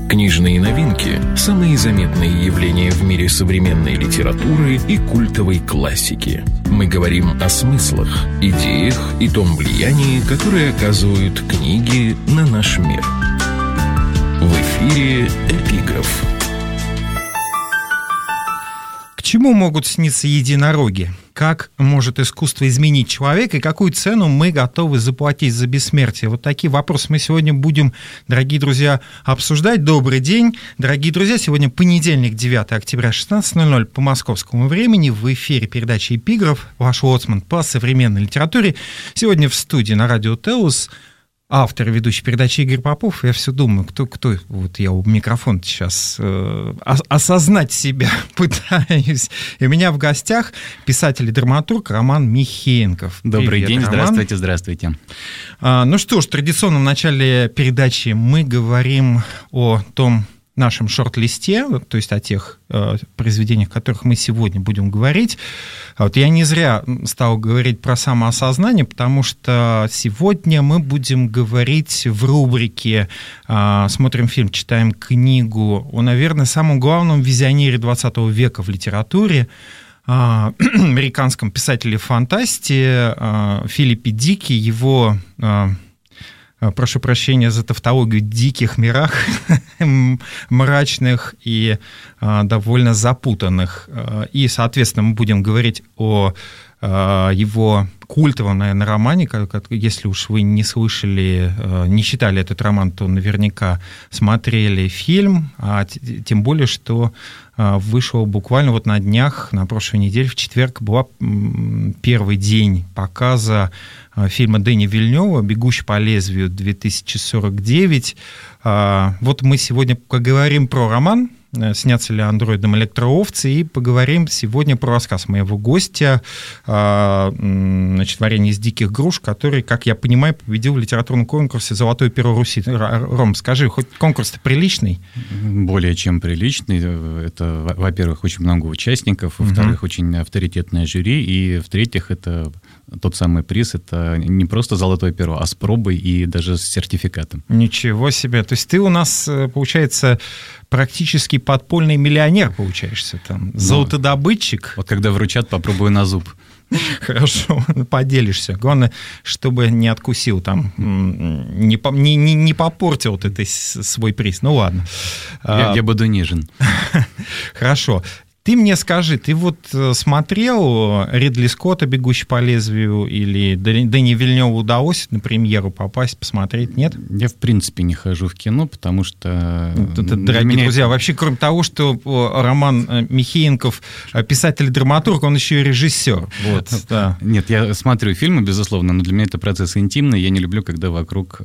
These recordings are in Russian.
Книжные новинки – самые заметные явления в мире современной литературы и культовой классики. Мы говорим о смыслах, идеях и том влиянии, которое оказывают книги на наш мир. В эфире «Эпиграф». К чему могут сниться единороги? Как может искусство изменить человека и какую цену мы готовы заплатить за бессмертие? Вот такие вопросы мы сегодня будем, дорогие друзья, обсуждать. Добрый день, дорогие друзья. Сегодня понедельник, 9 октября, 16:00 по московскому времени. В эфире передача «Эпиграф», ваш лоцман по современной литературе. Сегодня в студии на радио «Теус» автор и ведущий передачи Игорь Попов. Я все думаю, кто вот я у микрофона сейчас осознать себя пытаюсь. И у меня в гостях писатель и драматург Роман Михеенков. Добрый Привет, день, Роман. здравствуйте. Ну что ж, традиционно в начале передачи мы говорим о том нашем шорт-листе, то есть о тех произведениях, о которых мы сегодня будем говорить. Вот я не зря стал говорить про самоосознание, потому что сегодня мы будем говорить в рубрике «Смотрим фильм, читаем книгу» о, наверное, самом главном визионере 20 века в литературе, американском писателе-фантасте Филиппе Дике, его... прошу прощения за тавтологию, диких мирах, мрачных и довольно запутанных. И, соответственно, мы будем говорить о его культовом, наверное, романе. Если уж вы не слышали, не читали этот роман, то наверняка смотрели фильм, тем более, что вышел буквально вот на днях, на прошлой неделе, в четверг, был первый день показа фильма Дэни Вильнёва «Бегущий по лезвию 2049». Вот мы сегодня поговорим про роман «Снятся ли андроидом электроовцы?» и поговорим сегодня про рассказ моего гостя, значит, «Варенье из диких груш», который, как я понимаю, победил в литературном конкурсе «Золотое перо Руси». Ром, скажи, хоть конкурс-то приличный? Более чем приличный. Это, во-первых, очень много участников, во-вторых, очень авторитетное жюри, и, в-третьих, это тот самый приз, это не просто «Золотое перо», а с пробой и даже с сертификатом. Ничего себе. То есть ты у нас, получается, практически подпольный миллионер, получаешься там. Золотодобытчик. Вот когда вручат, попробую на зуб. Хорошо, поделишься. Главное, чтобы не откусил там, не попортил вот это свой приз. Ну ладно. Я буду нежен. Хорошо. Ты мне скажи, ты вот смотрел Ридли Скотта «Бегущий по лезвию» или Дэни Вильнёву удалось на премьеру попасть, посмотреть, нет? Я, в принципе, не хожу в кино, потому что... Дорогие друзья, вообще, кроме того, что Роман Михеенков писатель-драматург, он еще и режиссер. Вот, да. Нет, я смотрю фильмы, безусловно, но для меня это процесс интимный. Я не люблю, когда вокруг...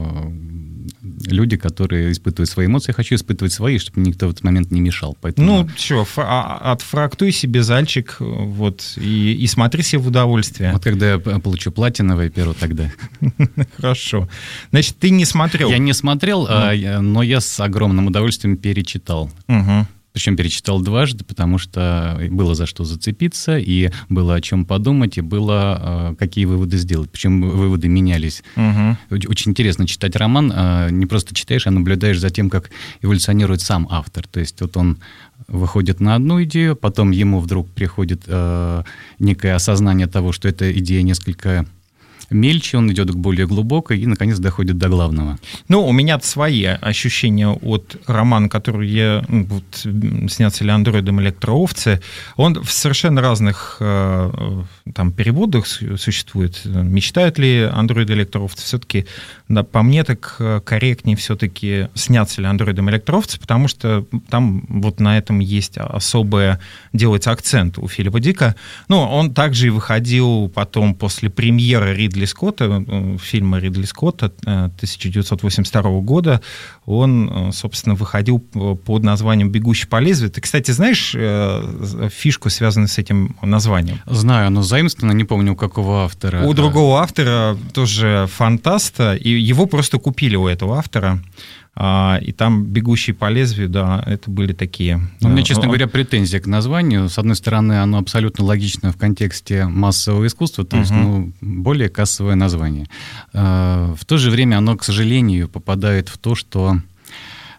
люди, которые испытывают свои эмоции, я хочу испытывать свои, чтобы никто в этот момент не мешал. Поэтому... Ну, что, отфрактуй себе зальчик, вот, и смотри себе в удовольствие. Вот когда я получу платиновое перо, тогда. Хорошо. Значит, ты не смотрел? Я не смотрел, но я с огромным удовольствием перечитал. Причем перечитал дважды, потому что было за что зацепиться, и было о чем подумать, и было какие выводы сделать. Причем выводы менялись. Очень интересно читать роман. Не просто читаешь, а наблюдаешь за тем, как эволюционирует сам автор. То есть вот он выходит на одну идею, потом ему вдруг приходит некое осознание того, что эта идея несколько... мельче, он идет к более глубокой и, наконец, доходит до главного. Ну, у меня свои ощущения от романа, который я... Вот, «Снятся ли андроидом электроовцы». Он в совершенно разных там переводах существует. Мечтают ли андроиды электроовцы? Все-таки, да, по мне, так корректнее все-таки «Снятся ли андроидом электроовцы», потому что там вот на этом есть особое... делается акцент у Филиппа Дика. Ну, он также и выходил потом после премьеры Ридли Скотта, фильма Ридли Скотта 1982 года, он, собственно, выходил под названием «Бегущий по лезвию». Ты, кстати, знаешь фишку, связанную с этим названием? Знаю, оно заимствовано, не помню, у какого автора. У другого автора, тоже фантаста, и его просто купили у этого автора. И там «Бегущий по лезвию», да, это были такие... У меня, честно говоря, претензия к названию. С одной стороны, оно абсолютно логично в контексте массового искусства, то есть, более кассовое название. В то же время оно, к сожалению, попадает в то, что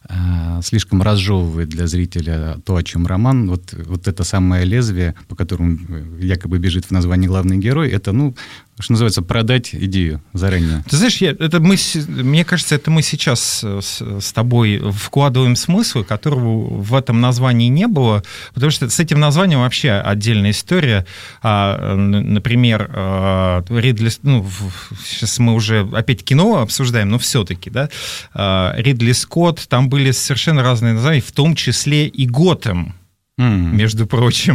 слишком разжевывает для зрителя то, о чем роман. Вот это самое лезвие, по которому якобы бежит в названии главный герой, это, что называется, продать идею заранее. Ты знаешь, мне кажется, это мы сейчас с тобой вкладываем смысл, которого в этом названии не было, потому что с этим названием вообще отдельная история. Например, Ридли... сейчас мы уже опять кино обсуждаем, но все-таки, да, Ридли Скотт, там были совершенно разные названия, в том числе и Готэм, между прочим.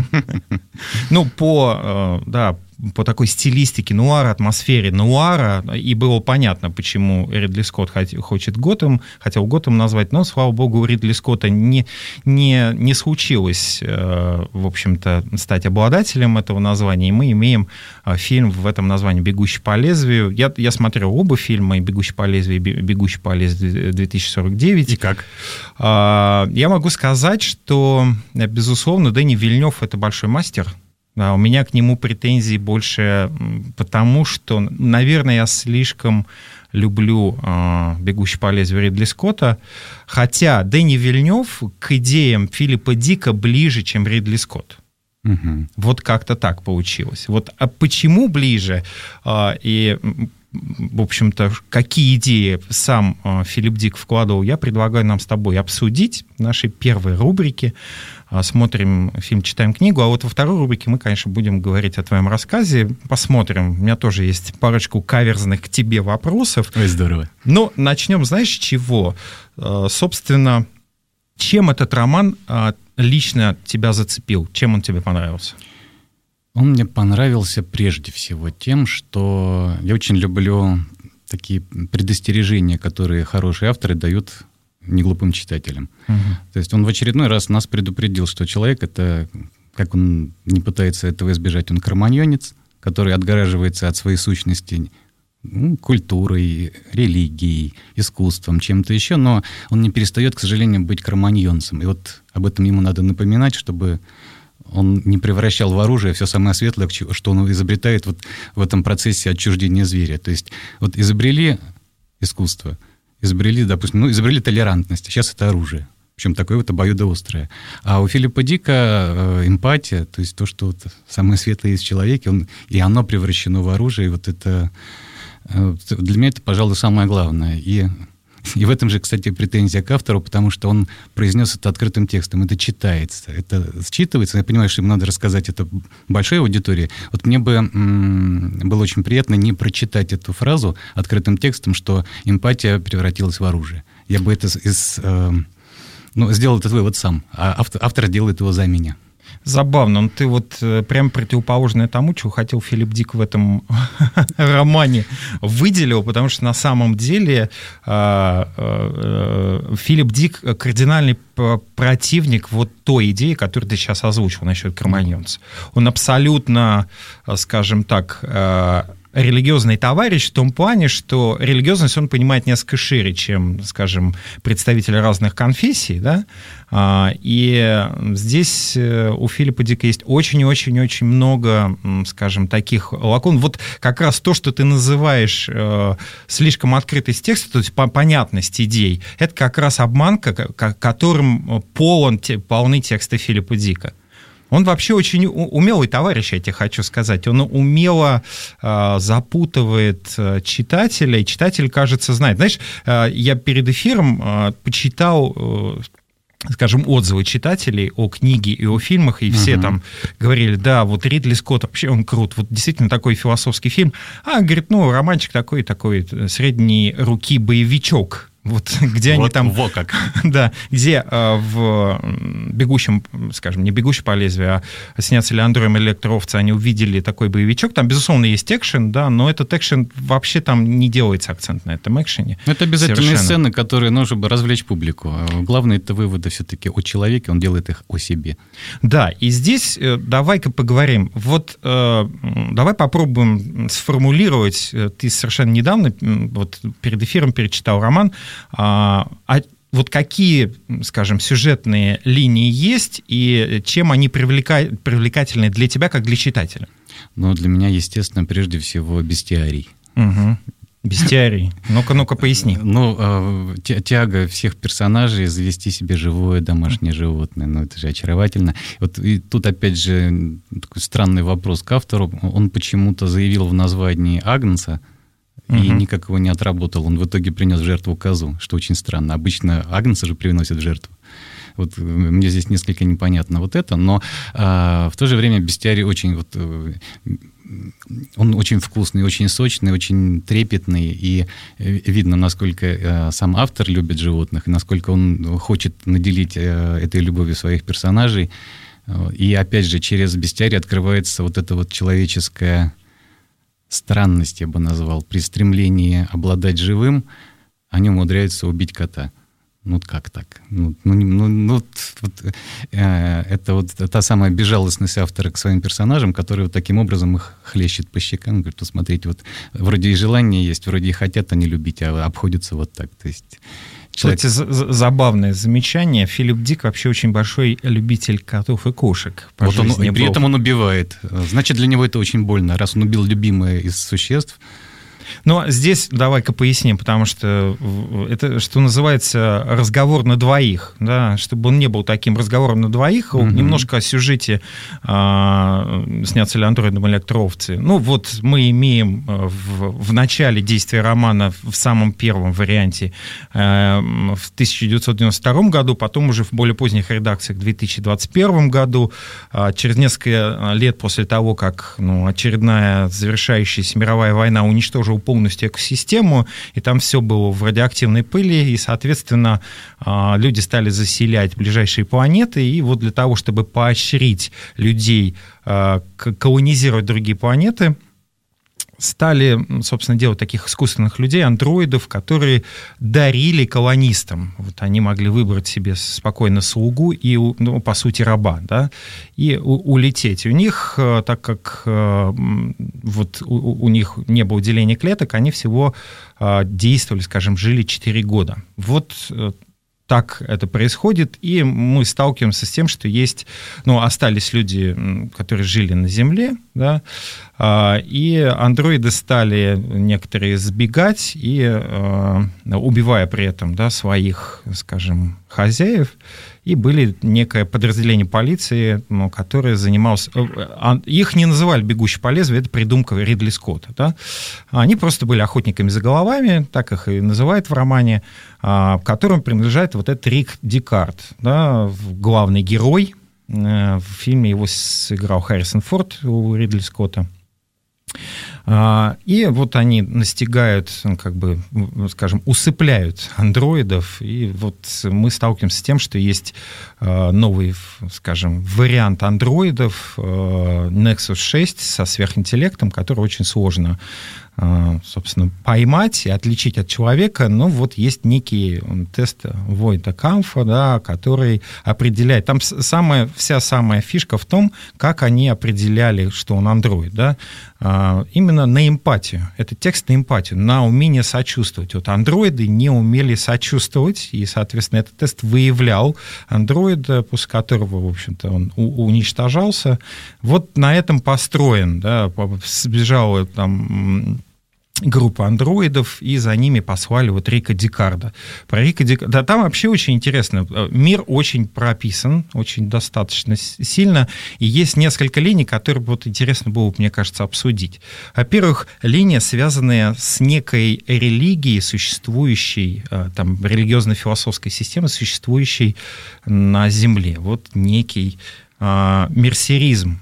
По такой стилистике нуара, атмосфере нуара, и было понятно, почему Ридли Скотт хотел Готэм назвать, но, слава богу, у Ридли Скотта не случилось, в общем-то, стать обладателем этого названия, и мы имеем фильм в этом названии «Бегущий по лезвию». Я смотрел оба фильма, и «Бегущий по лезвию», и «Бегущий по лезвию 2049». И как? Я могу сказать, что, безусловно, Дэни Вильнёв — это большой мастер. Да, у меня к нему претензий больше потому, что, наверное, я слишком люблю «Бегущий по лезвию» Ридли Скотта, хотя Дэни Вильнёв к идеям Филиппа Дика ближе, чем Ридли Скотт. Угу. Вот как-то так получилось. А почему ближе? И, в общем-то, какие идеи сам Филипп Дик вкладывал, я предлагаю нам с тобой обсудить в нашей первой рубрике. Смотрим фильм, читаем книгу, а вот во второй рубрике мы, конечно, будем говорить о твоем рассказе. Посмотрим. У меня тоже есть парочку каверзных к тебе вопросов. Ой, здорово. Но начнем, знаешь, с чего? Собственно, чем этот роман лично тебя зацепил? Чем он тебе понравился? Он мне понравился прежде всего тем, что я очень люблю такие предостережения, которые хорошие авторы дают неглупым читателям. Угу. То есть он в очередной раз нас предупредил, что человек — это, как он не пытается этого избежать, он кроманьонец, который отгораживается от своей сущности культурой, религией, искусством, чем-то еще, но он не перестает, к сожалению, быть кроманьонцем. И вот об этом ему надо напоминать, чтобы он не превращал в оружие все самое светлое, что он изобретает вот в этом процессе отчуждения зверя. То есть вот изобрели искусство, изобрели толерантность, а сейчас это оружие. Причем такое вот обоюдоострое. А у Филиппа Дика эмпатия, то есть то, что вот самое светлое есть в человеке, и оно превращено в оружие. И вот это для меня это, пожалуй, самое главное. И в этом же, кстати, претензия к автору, потому что он произнес это открытым текстом. Это читается, это считывается. Я понимаю, что ему надо рассказать это большой аудитории. Вот мне бы было очень приятно не прочитать эту фразу открытым текстом, что эмпатия превратилась в оружие. Я бы это сделал этот вывод сам, а автор делает его за меня. Забавно, но ты вот прям противоположное тому, чего хотел Филипп Дик в этом романе, выделил, потому что на самом деле Филипп Дик кардинальный противник вот той идеи, которую ты сейчас озвучил насчет кроманьонца. Он абсолютно, скажем так, религиозный товарищ в том плане, что религиозность он понимает несколько шире, чем, скажем, представители разных конфессий, да, и здесь у Филиппа Дика есть очень-очень-очень много, скажем, таких лакун. Вот как раз то, что ты называешь слишком открытость текста, то есть понятность идей, это как раз обманка, которым полны тексты Филиппа Дика. Он вообще очень умелый товарищ, я тебе хочу сказать. Он умело запутывает читателя, и читатель, кажется, знает. Знаешь, я перед эфиром почитал, скажем, отзывы читателей о книге и о фильмах, и все там говорили, да, вот Ридли Скотт, вообще он крут, вот действительно такой философский фильм. Говорит, романчик такой средней руки боевичок. Вот где вот, они там... Во как. Да, где в «Бегущем», скажем, не «Бегущий по лезвию», а «Снятся ли Андроем электроовцы», они увидели такой боевичок. Там, безусловно, есть экшен, да, но этот экшен вообще там не делается акцент на этом экшене. Это обязательные сцены, которые нужно бы развлечь публику. Главное, это выводы все-таки о человеке, он делает их о себе. Да, и здесь давай-ка поговорим. Вот давай попробуем сформулировать. Ты совершенно недавно, вот перед эфиром перечитал роман. Вот какие, скажем, сюжетные линии есть и чем они привлекательны для тебя, как для читателя? Ну, для меня, естественно, прежде всего, бестиарий. Угу. Бестиарий. Ну-ка, поясни. Тяга всех персонажей завести себе живое домашнее животное. Это же очаровательно. И тут, опять же, такой странный вопрос к автору. Он почему-то заявил в названии Агнца, и никак его не отработал. Он в итоге принес в жертву козу, что очень странно. Обычно Агнца же приносят в жертву. Мне здесь несколько непонятно это, но в то же время бестиарий очень... Он очень вкусный, очень сочный, очень трепетный, и видно, насколько сам автор любит животных, и насколько он хочет наделить этой любовью своих персонажей. И, опять же, через бестиарий открывается эта человеческая странность, я бы назвал. При стремлении обладать живым они умудряются убить кота. Как так? Это та самая безжалостность автора к своим персонажам, который таким образом их хлещет по щекам. Говорит, смотрите, вроде и желание есть, вроде и хотят они любить, а обходятся так. То есть человек... Кстати, забавное замечание. Филипп Дик вообще очень большой любитель котов и кошек. И при этом он убивает. Значит, для него это очень больно, раз он убил любимое из существ. Но здесь давай-ка поясним, потому что это, что называется, разговор на двоих, да, чтобы он не был таким разговором на двоих. Немножко о сюжете «Снятся ли андроидом электроовцы». Мы имеем в начале действия романа, в самом первом варианте, в 1992 году, потом уже в более поздних редакциях в 2021 году, через несколько лет после того, как очередная завершающаяся мировая война уничтожила полностью экосистему, и там все было в радиоактивной пыли, и, соответственно, люди стали заселять ближайшие планеты, и для того, чтобы поощрить людей колонизировать другие планеты, стали, собственно, делать таких искусственных людей, андроидов, которые дарили колонистам. Они могли выбрать себе спокойно слугу и, по сути, раба, да, и улететь. У них, так как у них не было деления клеток, они всего действовали, скажем, жили 4 года. Так это происходит, и мы сталкиваемся с тем, что есть, остались люди, которые жили на Земле, да, и андроиды стали некоторые сбегать, и убивая при этом, да, своих, скажем, хозяев, и были некое подразделение полиции, которое занималось... Их не называли «бегущие по лезвию», это придумка Ридли Скотта. Да? Они просто были охотниками за головами, так их и называют в романе, которым принадлежит этот Рик Декарт, да, главный герой. В фильме его сыграл Харрисон Форд у Ридли Скотта. И они настигают, скажем, усыпляют андроидов, и мы сталкиваемся с тем, что есть новый, скажем, вариант андроидов Nexus 6 со сверхинтеллектом, который очень сложно, собственно, поймать и отличить от человека, но есть некий тест Войта-Камфа, да, который определяет, там вся самая фишка в том, как они определяли, что он андроид, да, именно на эмпатию. Это текст на эмпатию, на умение сочувствовать. Андроиды не умели сочувствовать, и, соответственно, этот тест выявлял андроида, после которого, в общем-то, он уничтожался. На этом построен, да, сбежала там группа андроидов, и за ними послали Рика Декарда. Про Рика Декарда... Там вообще очень интересно. Мир очень прописан, очень достаточно сильно, и есть несколько линий, которые интересно было, мне кажется, обсудить. Во-первых, линия, связанная с некой религией, существующей, там, религиозно-философской системой, существующей на Земле. Некий мерсеризм.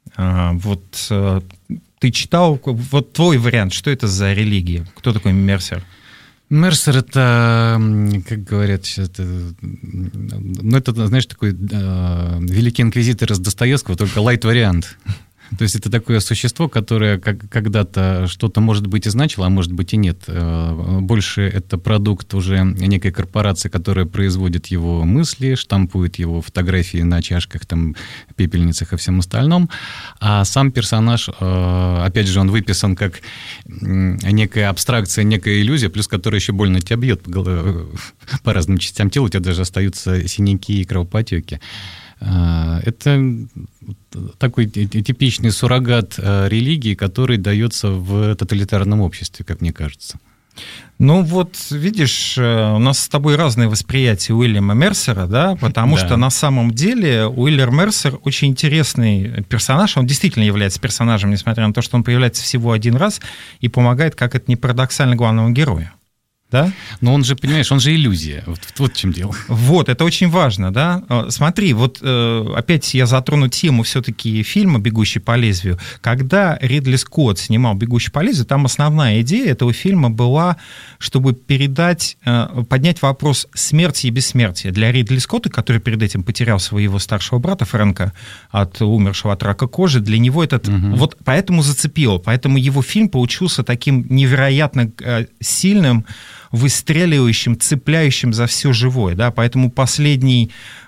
Ты читал, твой вариант, что это за религия? Кто такой Мерсер? Мерсер — это, как говорят, это, знаешь, такой великий инквизитор из Достоевского, только лайт-вариант. То есть это такое существо, которое когда-то что-то, может быть, и значило, а может быть и нет. Больше это продукт уже некой корпорации, которая производит его мысли, штампует его фотографии на чашках, там, пепельницах и всем остальном. А сам персонаж, опять же, он выписан как некая абстракция, некая иллюзия, плюс которая еще больно тебя бьет по разным частям тела, у тебя даже остаются синяки и кровоподтеки. Это такой типичный суррогат религии, который дается в тоталитарном обществе, как мне кажется. Ну вот, видишь, у нас с тобой разные восприятия Уильяма Мерсера, да, потому что на самом деле Уильям Мерсер очень интересный персонаж, он действительно является персонажем, несмотря на то, что он появляется всего один раз и помогает, как это ни парадоксально, главному герою. Да? Но он же, понимаешь, он же иллюзия. Вот в чем дело. Вот, это очень важно, да. Смотри, вот опять я затрону тему все-таки фильма «Бегущий по лезвию». Когда Ридли Скотт снимал «Бегущий по лезвию», там основная идея этого фильма была, чтобы поднять вопрос смерти и бессмертия. Для Ридли Скотта, который перед этим потерял своего старшего брата Фрэнка, умершего от рака кожи, для него этот... Вот поэтому зацепило, поэтому его фильм получился таким невероятно сильным, выстреливающим, цепляющим за все живое, да, поэтому последний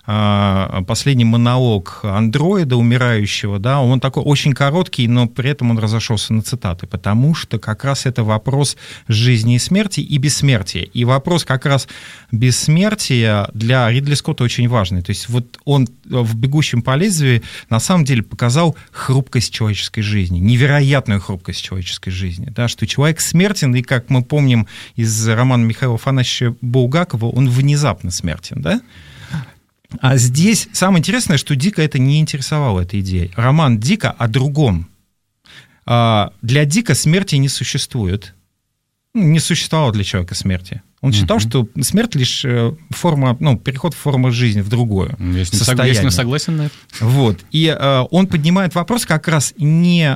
монолог андроида умирающего, да, он такой очень короткий, но при этом он разошелся на цитаты, потому что как раз это вопрос жизни и смерти и бессмертия. И вопрос как раз бессмертия для Ридли Скотта очень важный. То есть вот он в «Бегущем по лезвию» на самом деле показал хрупкость человеческой жизни, невероятную хрупкость человеческой жизни, да, что человек смертен, и, как мы помним из романа Михаила Афанасьевича Булгакова, он внезапно смертен, да? А здесь самое интересное, что Дика это не интересовала, эта идея. Роман Дика о другом. Для Дика смерти не существует. Не существовало для человека смерти. Он считал, что смерть лишь форма, переход в форму жизни в другое состояние. Я согласен на это. Вот. И он поднимает вопрос как раз не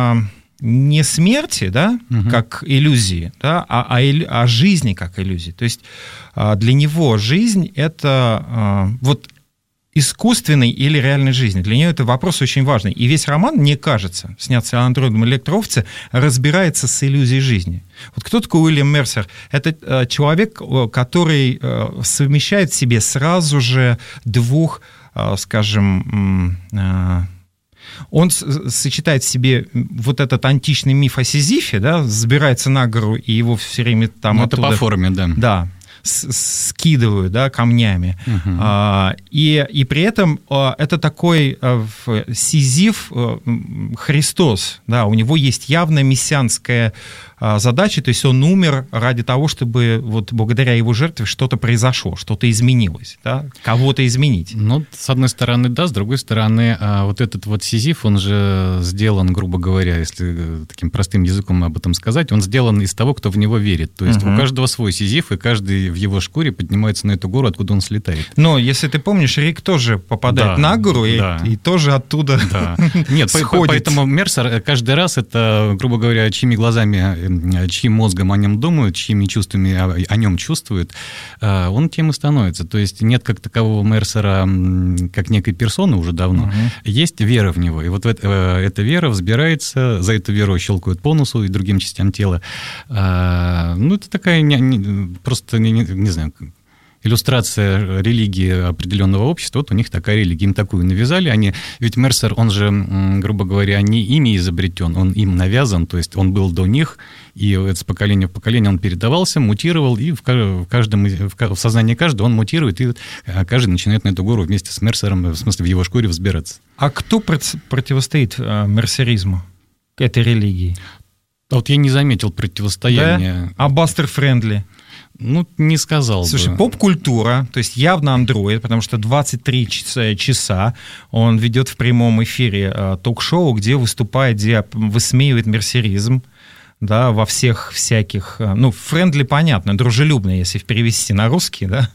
смерти, да, как иллюзии, да, а жизни как иллюзии. То есть для него жизнь — это вот искусственной или реальной жизни. Для нее это вопрос очень важный. И весь роман, мне кажется, снятся андроидом электроовцы, разбирается с иллюзией жизни. Вот кто такой Уильям Мерсер? Это человек, который совмещает в себе сразу же двух, скажем... Он сочетает в себе вот этот античный миф о Сизифе, да, забирается на гору, и его все время там оттуда... Это по форме, да. Да, скидывают, да, камнями. И при этом это такой Сизиф Христос, да, у него есть явная мессианская задача, то есть он умер ради того, чтобы вот благодаря его жертве что-то произошло, что-то изменилось, да, кого-то изменить. Ну, с одной стороны, да, с другой стороны, вот этот вот Сизиф, он же сделан, грубо говоря, если таким простым языком об этом сказать, он сделан из того, кто в него верит. То есть у каждого свой Сизиф, и каждый в его шкуре поднимается на эту гору, откуда он слетает. Но, если ты помнишь, Рик тоже попадает на гору и тоже оттуда Нет, сходит. Поэтому Мерсер каждый раз это, грубо говоря, чьими глазами, чьим мозгом о нем думают, чьими чувствами о нем чувствуют, он тем и становится. То есть нет как такового Мерсера как некой персоны уже давно. Есть вера в него. И вот эта вера взбирается, за эту веру щелкают по носу и другим частям тела. Ну, это такая просто, не знаю, иллюстрация религии определенного общества. Вот у них такая религия, им такую навязали. Ведь Мерсер, он же, грубо говоря, не ими изобретен, он им навязан, то есть он был до них, и с поколения в поколение он передавался, мутировал, и в сознании каждого он мутирует, и каждый начинает на эту гору вместе с Мерсером, в смысле, в его шкуре взбираться. А кто противостоит мерсеризму, этой религии? А вот я не заметил противостояния. Да? А Бастер Френдли? Ну, не сказал бы. Слушай, поп-культура, то есть явно андроид, потому что 23 часа он ведет в прямом эфире ток-шоу, где выступает, где высмеивает мерсеризм, да, во всех всяких... френдли, понятно, дружелюбно, если перевести на русский, да.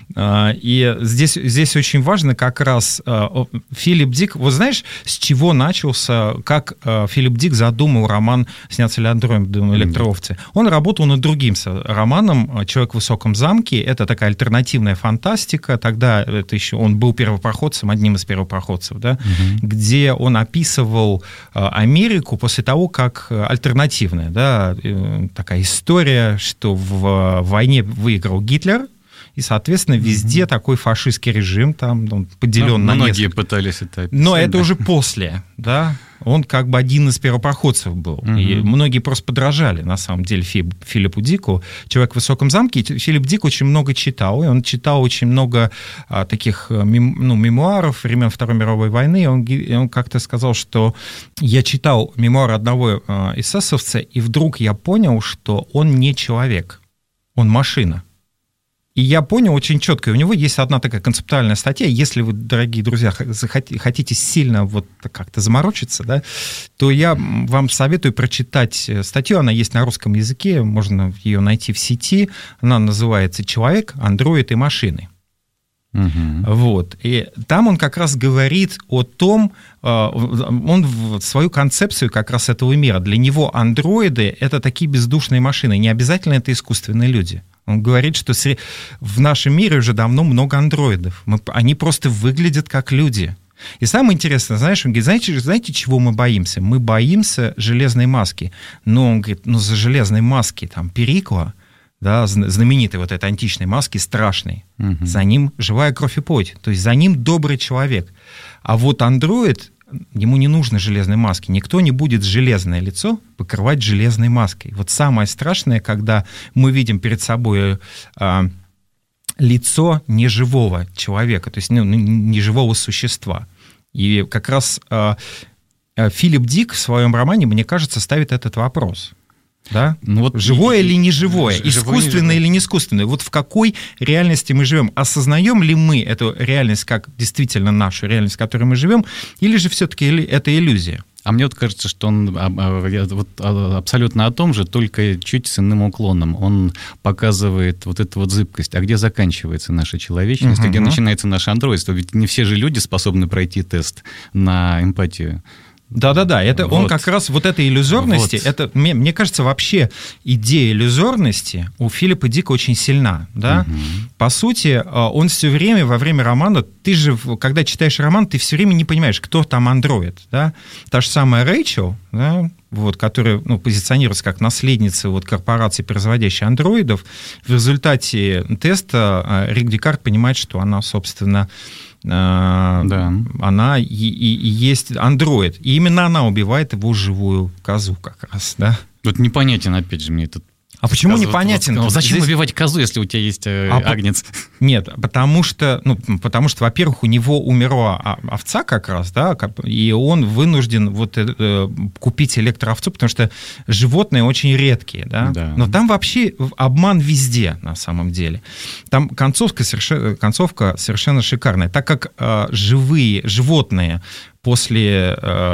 И здесь очень важно как раз Филипп Дик... Вот знаешь, с чего начался, как Филипп Дик задумал роман «Снятся ли андроидом электроовцы»? Он работал над другим романом «Человек в высоком замке». Это такая альтернативная фантастика. Тогда это еще он был первопроходцем, одним из первопроходцев, да, где он описывал Америку после того, как альтернативная, да, такая история, что в войне выиграл Гитлер, и, соответственно, везде такой фашистский режим, там он поделен на многие несколько. Пытались это описать. Но это уже после, да. Он как бы один из первопроходцев был. И многие просто подражали, на самом деле, Филиппу Дику. «Человек в высоком замке». Филипп Дик очень много читал. И он читал очень много таких мемуаров времен Второй мировой войны. И он как-то сказал, что я читал мемуары одного эсэсовца, и вдруг я понял, что он не человек, он машина. И я понял очень четко, у него есть одна такая концептуальная статья, если вы, дорогие друзья, хотите сильно вот как-то заморочиться, да, то я вам советую прочитать статью, она есть на русском языке, можно ее найти в сети, она называется «Человек, андроид и машины». Вот. И там он как раз говорит о том, он свою концепцию как раз этого мира, для него андроиды — это такие бездушные машины, не обязательно это искусственные люди. Он говорит, что в нашем мире уже давно много андроидов. Они просто выглядят как люди. И самое интересное, знаешь, он говорит, знаете, чего мы боимся? Мы боимся железной маски. Но он говорит, за железной маски там Перикла, да, знаменитой вот этой античной маски, страшной. За ним живая кровь и плоть. То есть за ним добрый человек. А вот андроид, ему не нужно железной маски. Никто не будет железное лицо покрывать железной маской. Вот самое страшное, когда мы видим перед собой лицо неживого человека, то есть неживого существа. И как раз Филипп Дик в своем романе, мне кажется, ставит этот вопрос. Да? Живое или неживое, искусственное или не искусственное. Вот в какой реальности мы живем? Осознаем ли мы эту реальность как действительно нашу реальность, в которой мы живем, или же все-таки это иллюзия? А мне вот кажется, что он абсолютно о том же, только чуть с иным уклоном. Он показывает вот эту вот зыбкость. А где заканчивается наша человечность, а где начинается наше андроидство? Ведь не все же люди способны пройти тест на эмпатию. Да-да-да, это вот. Он как раз вот этой иллюзорности, вот. Это, мне кажется, вообще идея иллюзорности у Филиппа Дика очень сильна, да? По сути, он все время, во время романа, ты же, когда читаешь роман, ты все время не понимаешь, кто там андроид, да? Та же самая Рэйчел, да, вот, которая позиционируется как наследница вот, корпорации, производящей андроидов, в результате теста Рик Декарт понимает, что она, собственно, она и есть андроид. И именно она убивает его живую козу как раз, да? Вот непонятен, опять же, мне этот... А почему непонятен? Зачем убивать козу, если у тебя есть агнец? Нет, потому что, во-первых, у него умерла овца как раз, да, и он вынужден купить электроовцу, потому что животные очень редкие, да. Но там вообще обман везде, на самом деле. Там концовка совершенно шикарная, так как живые животные после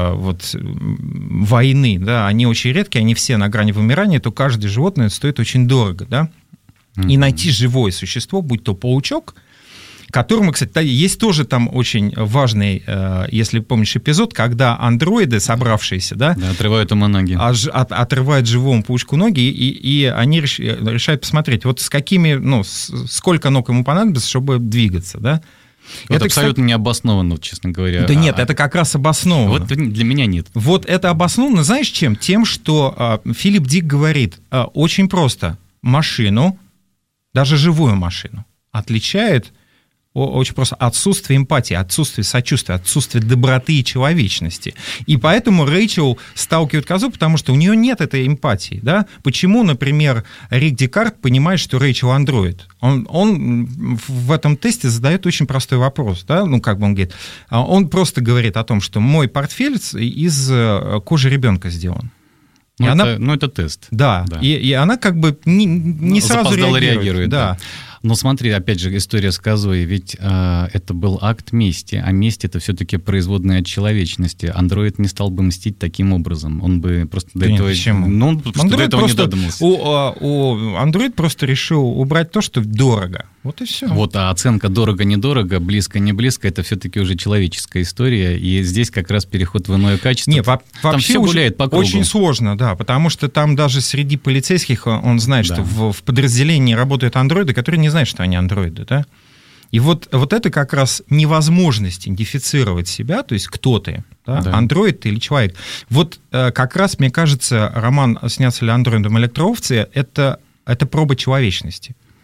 войны, да, они очень редкие, они все на грани вымирания, то каждое животное стоит очень дорого, да. И найти живое существо, будь то паучок, которому, кстати, есть тоже там очень важный, если помнишь, эпизод, когда андроиды, собравшиеся, да, отрывают ему ноги. Отрывают живому паучку ноги, и они решают посмотреть, вот сколько ног ему понадобится, чтобы двигаться, да. Вот это абсолютно необоснованно, честно говоря. Да нет, это как раз обоснованно. Вот для меня нет. Вот это обоснованно, знаешь, чем? Тем, что Филипп Дик говорит, очень просто, машину, даже живую машину, отличает очень просто отсутствие эмпатии, отсутствие сочувствия, отсутствие доброты и человечности. И поэтому Рэйчел сталкивает козу, потому что у нее нет этой эмпатии. Да? Почему, например, Рик Декарт понимает, что Рэйчел андроид? Он в этом тесте задает очень простой вопрос. Да? Он говорит, он просто говорит о том, что мой портфель из кожи ребенка сделан. Это тест. Да. И она как бы не сразу реагирует. Да. Но смотри, опять же, история с козой, ведь это был акт мести, а месть — это все-таки производная от человечности. Андроид не стал бы мстить таким образом, он бы просто до этого... Почему? Он до этого не додумался. Андроид просто решил убрать то, что дорого. Вот и все. Вот, а оценка дорого-недорого, близко-не близко, это все-таки уже человеческая история, и здесь как раз переход в иное качество. Нет, там вообще все гуляет по кругу. Очень сложно, да, потому что там даже среди полицейских он знает, что в подразделении работают андроиды, которые не знают, что они андроиды, да. И вот это как раз невозможность идентифицировать себя, то есть кто ты, да? Андроид ты или человек. Вот как раз, мне кажется, роман «Снятся ли андроидом электроовцы» — это проба человечности.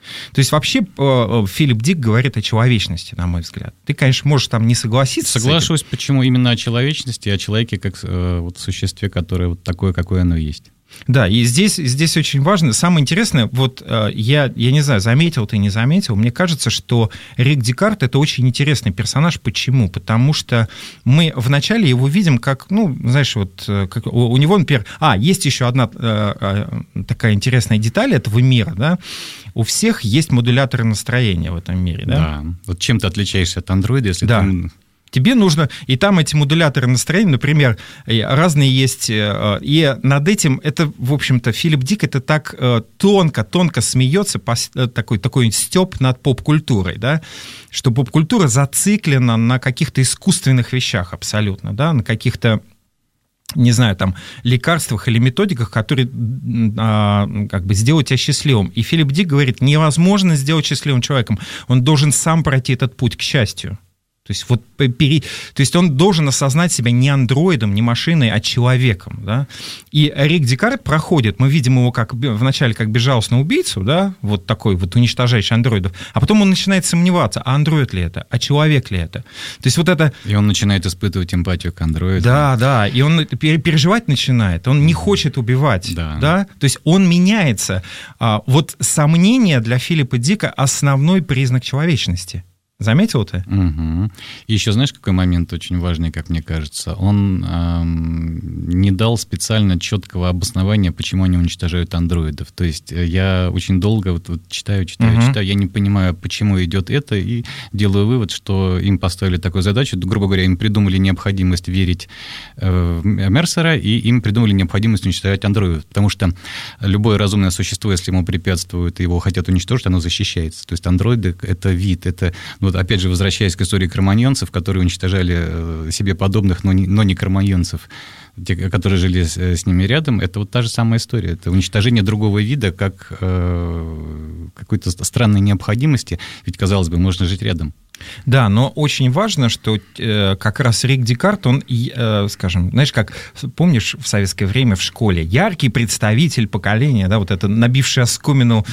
То есть вообще Филипп Дик говорит о человечности, на мой взгляд. Ты, конечно, можешь там не согласиться. Соглашусь, почему именно о человечности, о человеке как вот существе, которое вот такое, какое оно есть. Да, и здесь очень важно. Самое интересное, вот я не знаю, заметил ты, не заметил, мне кажется, что Рик Декарт — это очень интересный персонаж. Почему? Потому что мы вначале его видим как, ну, знаешь, вот как у него, например... есть еще одна такая интересная деталь этого мира, да? У всех есть модуляторы настроения в этом мире, да? Да. Вот чем ты отличаешься от андроида, если ты... Тебе нужно, и там эти модуляторы настроения, например, разные есть, и над этим, это, в общем-то, Филипп Дик это так тонко смеется, такой стёб над поп-культурой, да, что поп-культура зациклена на каких-то искусственных вещах абсолютно, да, на каких-то, не знаю, там, лекарствах или методиках, которые как бы сделают тебя счастливым. И Филипп Дик говорит, невозможно сделать счастливым человеком, он должен сам пройти этот путь к счастью. То есть, то есть он должен осознать себя не андроидом, не машиной, а человеком. Да? И Рик Декарт проходит, мы видим его вначале как безжалостного убийцу, да? Вот такой вот уничтожающий андроидов, а потом он начинает сомневаться, а андроид ли это, а человек ли это. То есть вот это... И он начинает испытывать эмпатию к андроиду. Да, и он переживать начинает, он не хочет убивать. Да? То есть он меняется. Вот сомнение для Филиппа Дика — основной признак человечности. Заметил ты? Угу. И еще знаешь, какой момент очень важный, как мне кажется? Он не дал специально четкого обоснования, почему они уничтожают андроидов. То есть я очень долго читаю, я не понимаю, почему идет это, и делаю вывод, что им поставили такую задачу, грубо говоря, им придумали необходимость верить в Мерсера, и им придумали необходимость уничтожать андроидов. Потому что любое разумное существо, если ему препятствуют и его хотят уничтожить, оно защищается. То есть андроиды — это вид, это... опять же, возвращаясь к истории кроманьонцев, которые уничтожали себе подобных, но не кроманьонцев, те, которые жили с ними рядом, это вот та же самая история. Это уничтожение другого вида как какой-то странной необходимости, ведь, казалось бы, можно жить рядом. Да, но очень важно, что как раз Рик Декарт, он, скажем, знаешь, как, помнишь, в советское время в школе, яркий представитель поколения, да, вот это набившая оскомину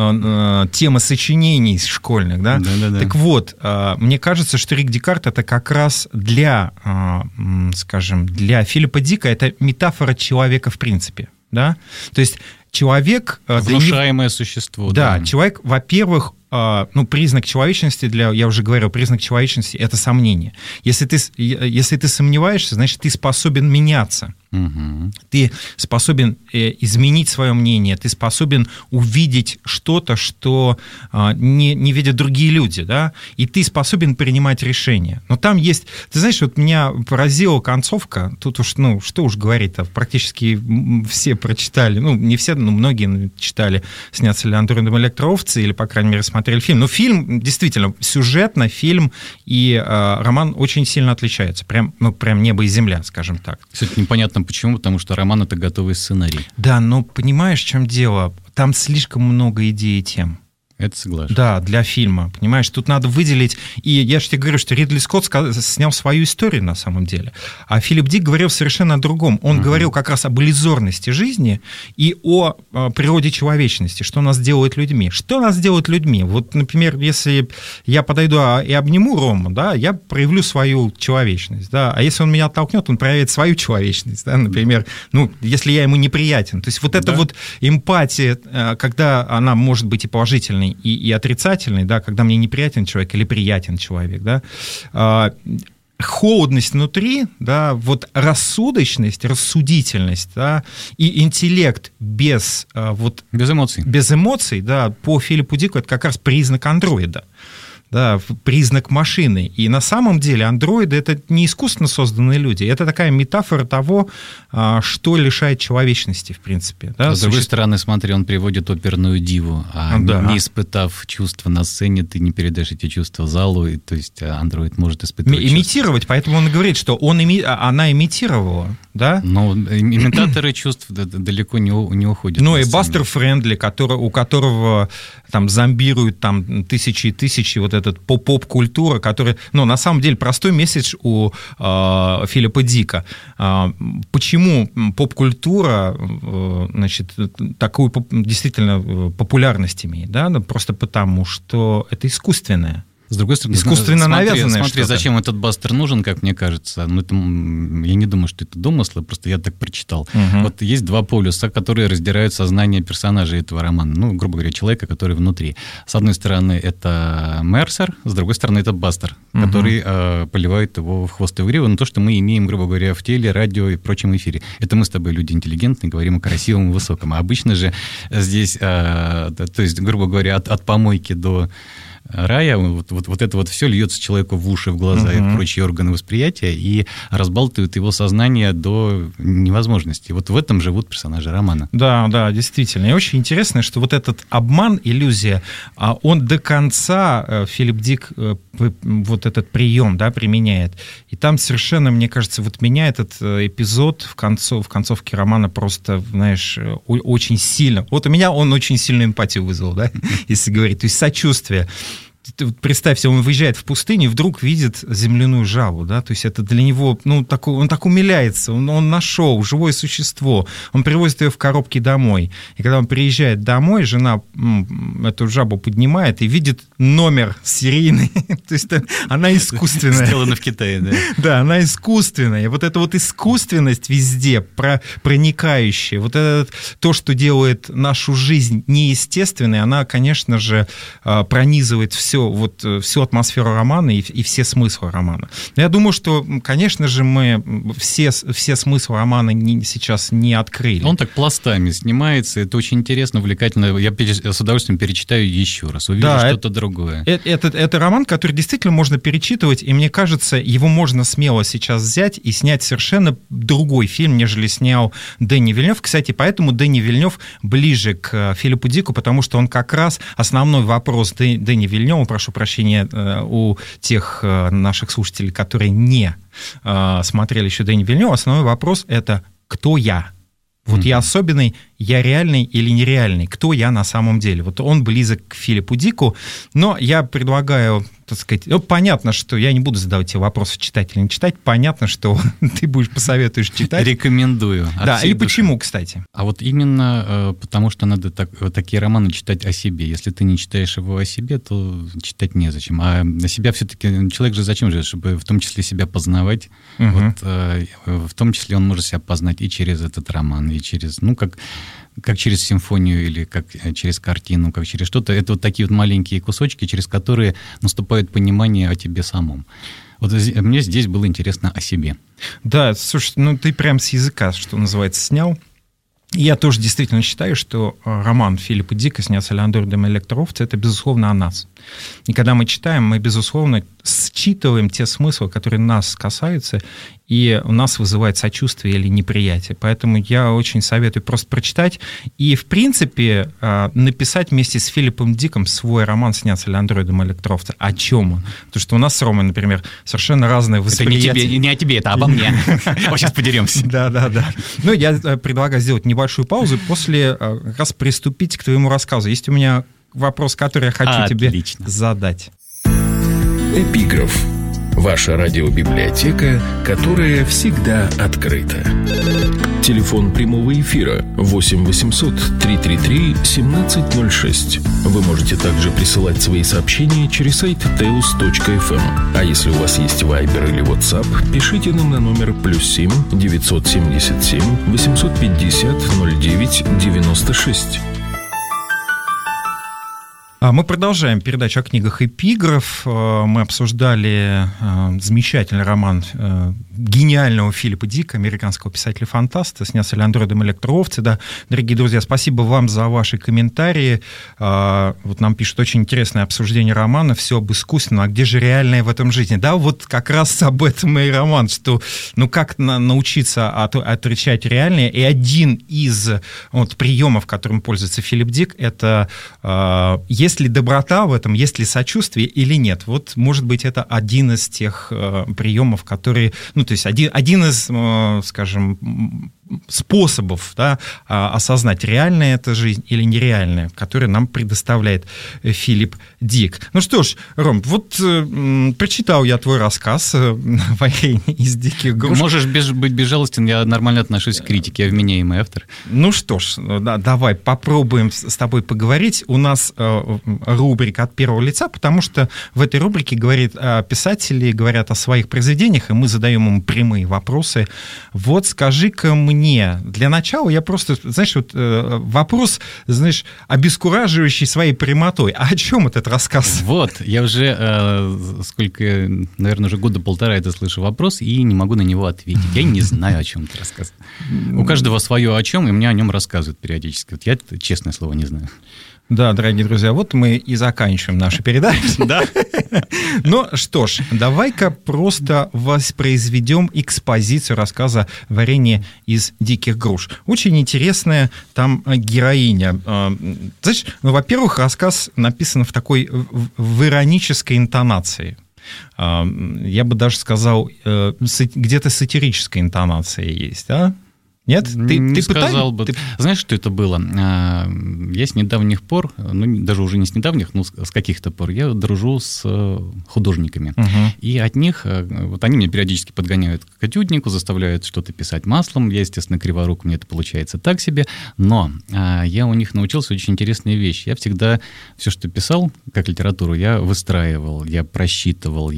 тема сочинений школьных, да? Да. Так вот, мне кажется, что Рик Декарт это как раз для, скажем, для Филиппа Дика это метафора человека в принципе, да? То есть человек... Внушаемое существо. Да, человек, во-первых, признак человечности, я уже говорил, признак человечности — это сомнение. Если ты сомневаешься, значит, ты способен меняться. Угу. Ты способен изменить свое мнение, ты способен увидеть что-то, что не видят другие люди, да? И ты способен принимать решения. Но там есть... Ты знаешь, вот меня поразила концовка, тут уж, что уж говорить-то, практически все прочитали, не все, но многие читали «Снятся ли андроидом электроовцы», или, по крайней мере, смотрели фильм. Но фильм, действительно, сюжетно фильм и роман очень сильно отличаются. Прям небо и земля, скажем так. Кстати, непонятно почему, потому что роман — это готовый сценарий. Да, но понимаешь, в чем дело? Там слишком много идей и тем. Это согласен. Да, для фильма, понимаешь, тут надо выделить, и я же тебе говорю, что Ридли Скотт снял свою историю на самом деле, а Филипп Дик говорил совершенно о другом. Он говорил как раз об иллюзорности жизни и о природе человечности, что нас делает людьми. Что нас делает людьми? Вот, например, если я подойду и обниму Рому, да, я проявлю свою человечность, да, а если он меня оттолкнет, он проявит свою человечность, да, например, если я ему неприятен. То есть вот эта вот эмпатия, когда она может быть и положительной, и отрицательный, да, когда мне неприятен человек или приятен человек, да, холодность внутри, да, вот рассудочность, рассудительность, да, и интеллект без эмоций, да, по Филиппу Дику это как раз признак андроида. Да, признак машины. И на самом деле андроиды — это не искусственно созданные люди, это такая метафора того, что лишает человечности, в принципе. Да? С другой стороны, смотри, он приводит оперную диву, не испытав чувства на сцене, ты не передаешь эти чувства залу, то есть андроид может испытывать имитировать, чувства. Поэтому он говорит, что она имитировала, да? Но имитаторы чувств далеко не уходят. И Бастер Френдли, у которого там зомбируют там тысячи и тысячи вот этот поп-культура, которая, на самом деле простой месседж у Филиппа Дика. Почему поп-культура, значит, такую действительно популярность имеет, да? Просто потому, что это искусственное. С другой стороны, искусственно навязанное смотри, зачем этот бастер нужен, как мне кажется. Я не думаю, что это домыслы, просто я так прочитал. Вот есть два полюса, которые раздирают сознание персонажей этого романа. Грубо говоря, человека, который внутри. С одной стороны, это Мерсер, с другой стороны, это бастер, который поливает его в хвост и в гриву. То, что мы имеем, грубо говоря, в теле, радио и прочем эфире. Это мы с тобой люди интеллигентные, говорим о красивом и высоком. А обычно же здесь, то есть, грубо говоря, от помойки до рая, вот это вот все льется человеку в уши, в глаза и прочие органы восприятия и разбалтывает его сознание до невозможности. Вот в этом живут персонажи романа. Да, действительно. И очень интересно, что вот этот обман, иллюзия, он до конца, Филипп Дик, вот этот прием, да, применяет. И там совершенно, мне кажется, вот меня этот эпизод в концовке романа просто, знаешь, очень сильно... Вот у меня он очень сильную эмпатию вызвал, да, если говорить. То есть сочувствие. Представьте, он выезжает в пустыню и вдруг видит земляную жабу, да, то есть это для него, он так умиляется, он нашел живое существо, он привозит ее в коробке домой, и когда он приезжает домой, жена эту жабу поднимает и видит номер серийный, то есть она искусственная. Сделана в Китае, да. Да, она искусственная, и вот эта вот искусственность везде, проникающая, вот это то, что делает нашу жизнь неестественной, она, конечно же, пронизывает всю атмосферу романа и все смыслы романа. Но я думаю, что, конечно же, мы все смыслы романа сейчас не открыли. Он так пластами снимается, это очень интересно, увлекательно. Я с удовольствием перечитаю еще раз, увижу что-то другое. Это роман, который действительно можно перечитывать, и мне кажется, его можно смело сейчас взять и снять совершенно другой фильм, нежели снял Дени Вильнёв. Кстати, поэтому Дени Вильнёв ближе к Филиппу Дику, потому что он как раз основной вопрос Дени Вильнёва, прошу прощения у тех наших слушателей, которые не смотрели еще Дени Вильнёва, основной вопрос — это «Кто я?». Вот я особенный, я реальный или нереальный? Кто я на самом деле? Вот он близок к Филиппу Дику, но я предлагаю, так сказать, понятно, что я не буду задавать тебе вопросы, читать или не читать, понятно, что ты посоветуешь читать. Рекомендую. Да, и почему, кстати? А вот именно потому, что надо такие романы читать о себе. Если ты не читаешь его о себе, то читать незачем. А о себя все-таки человек же зачем живет? Чтобы в том числе себя познавать. Вот, в том числе он может себя познать и через этот роман, и через, как через симфонию или как через картину, как через что-то. Это вот такие вот маленькие кусочки, через которые наступает понимание о тебе самом. Вот мне здесь было интересно о себе. Да, слушай, ты прям с языка, что называется, снял. Я тоже действительно считаю, что роман Филиппа Дика «Снятся Леандор де Электроовцы» — это, безусловно, о нас. И когда мы читаем, мы, безусловно, считываем те смыслы, которые нас касаются, и у нас вызывает сочувствие или неприятие. Поэтому я очень советую просто прочитать и, в принципе, написать вместе с Филиппом Диком свой роман «Снятся Леандор де Электроовцы». О чем он? Потому что у нас с Ромой, например, совершенно разные восприятия. Это не о тебе, это обо мне. Сейчас подеремся. Да. Я предлагаю сделать небольшую паузу и после как раз приступить к твоему рассказу. Есть у меня вопрос, который я хочу тебе задать. Эпиграф. Ваша радиобиблиотека, которая всегда открыта. Телефон прямого эфира 8 800 333 1706. Вы можете также присылать свои сообщения через сайт teus.fm. А если у вас есть Viber или WhatsApp, пишите нам на номер +7 977 850 09 96. Мы продолжаем передачу о книгах «Эпиграф». Мы обсуждали замечательный роман гениального Филиппа Дика, американского писателя-фантаста, «Снятся Леандор де Электроовцы». Да, дорогие друзья, спасибо вам за ваши комментарии. Вот нам пишут очень интересное обсуждение романа «Все об искусственном, а где же реальное в этом жизни?» Да, вот как раз об этом и роман, что как научиться отличать реальное. И один из приемов, которым пользуется Филипп Дик, это есть ли доброта в этом, есть ли сочувствие или нет. Вот, может быть, это один из тех приемов, которые... то есть один из, скажем, способов, да, осознать, реальная это жизнь или нереальная, которые нам предоставляет Филипп Дик. Ну что ж, Ром, вот прочитал я твой рассказ «Варенье из диких груш». Можешь быть безжалостен, я нормально отношусь к критике, я вменяемый автор. Ну что ж, давай попробуем с тобой поговорить. У нас рубрика «От первого лица», потому что в этой рубрике писатели говорят о своих произведениях, и мы задаем им прямые вопросы. Вот скажи-ка мне, для начала я просто, знаешь, вот вопрос, знаешь, обескураживающий своей прямотой. А о чем этот рассказ? Вот, я уже, сколько, наверное, уже года полтора это слышу вопрос, и не могу на него ответить. Я не знаю, о чем это рассказ. У каждого свое о чем, и мне о нем рассказывают периодически. Вот я, честное слово, не знаю. Да, дорогие друзья, вот мы и заканчиваем нашу передачу. Да. Ну что ж, давай-ка просто воспроизведем экспозицию рассказа «Варенье из диких груш». Очень интересная там героиня. Знаешь, ну, во-первых, рассказ написан в такой в иронической интонации. Я бы даже сказал, где-то сатирическая интонация есть, да? Нет? Ты сказал бы. Знаешь, что это было? Я с недавних пор, ну, даже уже не с недавних, но с каких-то пор, я дружу с художниками. И от них, вот они меня периодически подгоняют к этюднику, заставляют что-то писать маслом. Я, естественно, криворук, мне это получается так себе. Но я у них научился очень интересные вещи. Я всегда все, что писал, как литературу, я выстраивал, я просчитывал, у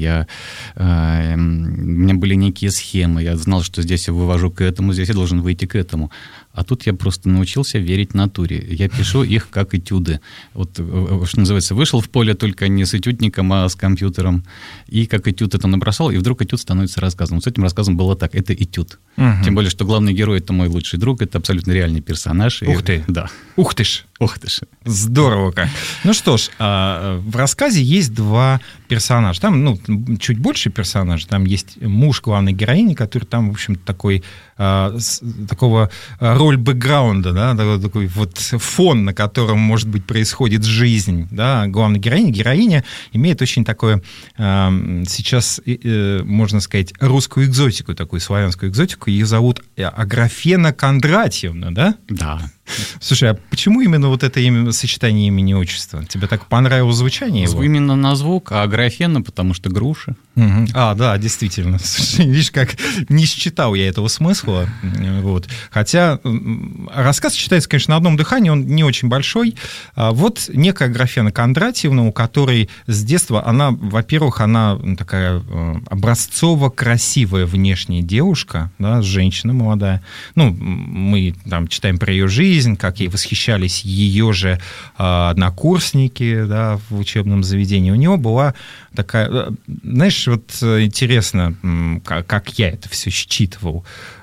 меня были некие схемы. Я знал, что здесь я вывожу к этому, здесь я должен выйти к этому. А тут я просто научился верить натуре. Я пишу их как этюды. Вот, что называется, вышел в поле только не с этюдником, а с компьютером. И как этюд это набросал, и вдруг этюд становится рассказом. Вот с этим рассказом было так. Это этюд. Тем более, что главный герой — это мой лучший друг, это абсолютно реальный персонаж. Ух ты! Да. Ух ты ж! Ух ты ж! Здорово как! Ну что ж, в рассказе есть два персонажа. Там, чуть больше персонажей. Там есть муж главной героини, который там, в общем, такого роль бэкграунда, да, такой вот фон, на котором, может быть, происходит жизнь, да, главной героиня имеет очень такое, сейчас, можно сказать, русскую экзотику, такую славянскую экзотику. Ее зовут Аграфена Кондратьевна, да? Да. Слушай, а почему именно вот это сочетание имени и отчества? Тебе так понравилось звучание его? Именно на звук, а Аграфена, потому что груша. А, да, действительно. Слушай, видишь, как не считал я этого смысла. Вот. Хотя рассказ читается, конечно, на одном дыхании, он не очень большой. Вот некая Аграфена Кондратьевна, у которой с детства, она, во-первых, она такая образцово-красивая внешняя девушка, да, женщина молодая. Ну, мы там читаем про ее жизнь, как ей восхищались ее же однокурсники, да, в учебном заведении. У нее была такая, знаешь, вот интересно, как я это все считывал.